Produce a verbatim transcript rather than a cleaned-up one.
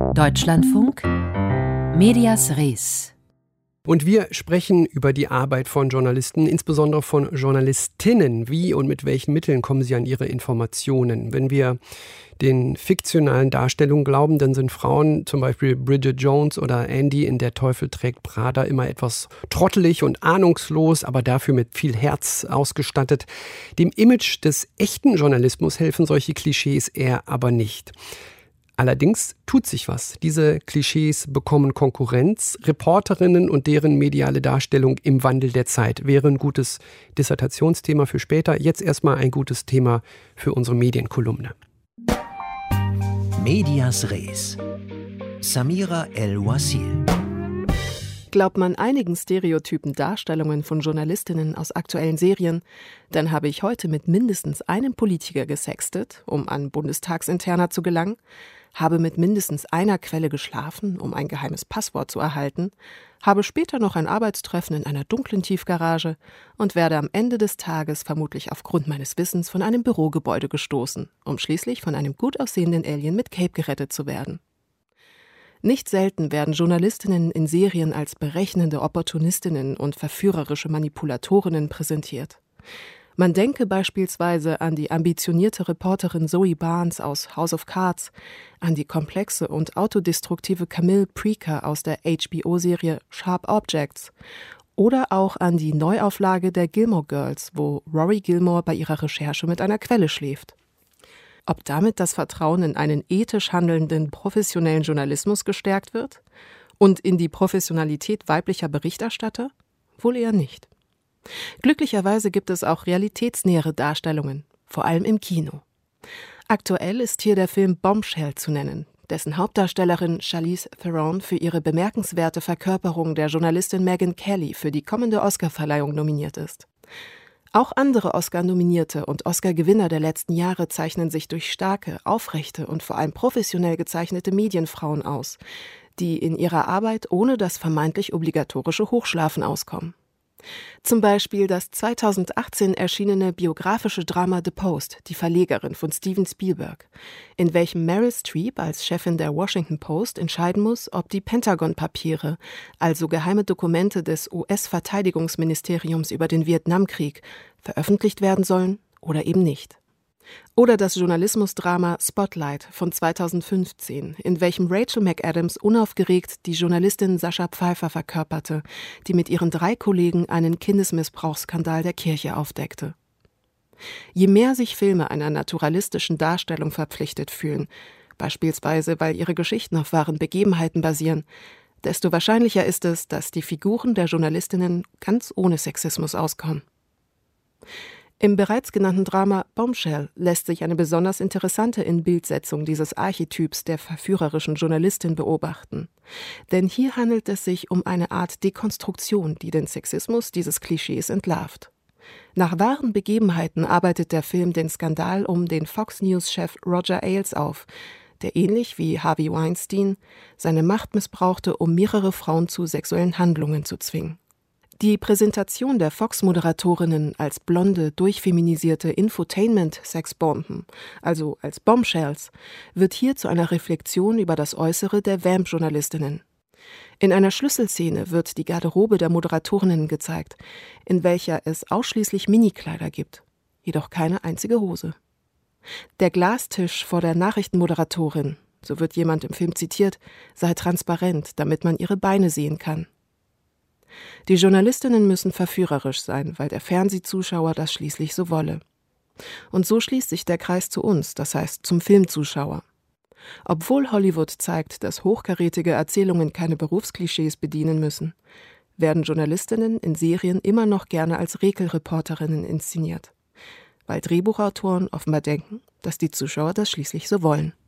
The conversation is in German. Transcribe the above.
Deutschlandfunk Medias Res. Und wir sprechen über die Arbeit von Journalisten, insbesondere von Journalistinnen. Wie und mit welchen Mitteln kommen sie an ihre Informationen? Wenn wir den fiktionalen Darstellungen glauben, dann sind Frauen, zum Beispiel Bridget Jones oder Andy in Der Teufel trägt Prada, immer etwas trottelig und ahnungslos, aber dafür mit viel Herz ausgestattet. Dem Image des echten Journalismus helfen solche Klischees eher aber nicht. Allerdings tut sich was. Diese Klischees bekommen Konkurrenz. Reporterinnen und deren mediale Darstellung im Wandel der Zeit wäre ein gutes Dissertationsthema für später. Jetzt erstmal ein gutes Thema für unsere Medienkolumne. Medias Res. Samira El-Wasil. Glaubt man einigen stereotypen Darstellungen von Journalistinnen aus aktuellen Serien, dann habe ich heute mit mindestens einem Politiker gesextet, um an Bundestagsinterna zu gelangen, habe mit mindestens einer Quelle geschlafen, um ein geheimes Passwort zu erhalten, habe später noch ein Arbeitstreffen in einer dunklen Tiefgarage und werde am Ende des Tages vermutlich aufgrund meines Wissens von einem Bürogebäude gestoßen, um schließlich von einem gut aussehenden Alien mit Cape gerettet zu werden. Nicht selten werden Journalistinnen in Serien als berechnende Opportunistinnen und verführerische Manipulatorinnen präsentiert. Man denke beispielsweise an die ambitionierte Reporterin Zoe Barnes aus House of Cards, an die komplexe und autodestruktive Camille Preaker aus der H B O-Serie Sharp Objects oder auch an die Neuauflage der Gilmore Girls, wo Rory Gilmore bei ihrer Recherche mit einer Quelle schläft. Ob damit das Vertrauen in einen ethisch handelnden, professionellen Journalismus gestärkt wird? Und in die Professionalität weiblicher Berichterstatter? Wohl eher nicht. Glücklicherweise gibt es auch realitätsnähere Darstellungen, vor allem im Kino. Aktuell ist hier der Film Bombshell zu nennen, dessen Hauptdarstellerin Charlize Theron für ihre bemerkenswerte Verkörperung der Journalistin Megyn Kelly für die kommende Oscarverleihung nominiert ist. Auch andere Oscar-Nominierte und Oscar-Gewinner der letzten Jahre zeichnen sich durch starke, aufrechte und vor allem professionell gezeichnete Medienfrauen aus, die in ihrer Arbeit ohne das vermeintlich obligatorische Hochschlafen auskommen. Zum Beispiel das zweitausendachtzehn erschienene biografische Drama The Post, die Verlegerin von Steven Spielberg, in welchem Meryl Streep als Chefin der Washington Post entscheiden muss, ob die Pentagon-Papiere, also geheime Dokumente des U S-Verteidigungsministeriums über den Vietnamkrieg, veröffentlicht werden sollen oder eben nicht. Oder das Journalismusdrama Spotlight von zweitausendfünfzehn, in welchem Rachel McAdams unaufgeregt die Journalistin Sascha Pfeiffer verkörperte, die mit ihren drei Kollegen einen Kindesmissbrauchsskandal der Kirche aufdeckte. Je mehr sich Filme einer naturalistischen Darstellung verpflichtet fühlen, beispielsweise weil ihre Geschichten auf wahren Begebenheiten basieren, desto wahrscheinlicher ist es, dass die Figuren der Journalistinnen ganz ohne Sexismus auskommen. Im bereits genannten Drama Bombshell lässt sich eine besonders interessante Inbildsetzung dieses Archetyps der verführerischen Journalistin beobachten. Denn hier handelt es sich um eine Art Dekonstruktion, die den Sexismus dieses Klischees entlarvt. Nach wahren Begebenheiten arbeitet der Film den Skandal um den Fox News-Chef Roger Ailes auf, der ähnlich wie Harvey Weinstein seine Macht missbrauchte, um mehrere Frauen zu sexuellen Handlungen zu zwingen. Die Präsentation der Fox-Moderatorinnen als blonde, durchfeminisierte Infotainment-Sexbomben, also als Bombshells, wird hier zu einer Reflexion über das Äußere der Vamp-Journalistinnen. In einer Schlüsselszene wird die Garderobe der Moderatorinnen gezeigt, in welcher es ausschließlich Minikleider gibt, jedoch keine einzige Hose. Der Glastisch vor der Nachrichtenmoderatorin, so wird jemand im Film zitiert, sei transparent, damit man ihre Beine sehen kann. Die Journalistinnen müssen verführerisch sein, weil der Fernsehzuschauer das schließlich so wolle. Und so schließt sich der Kreis zu uns, das heißt zum Filmzuschauer. Obwohl Hollywood zeigt, dass hochkarätige Erzählungen keine Berufsklischees bedienen müssen, werden Journalistinnen in Serien immer noch gerne als Regelreporterinnen inszeniert, weil Drehbuchautoren offenbar denken, dass die Zuschauer das schließlich so wollen.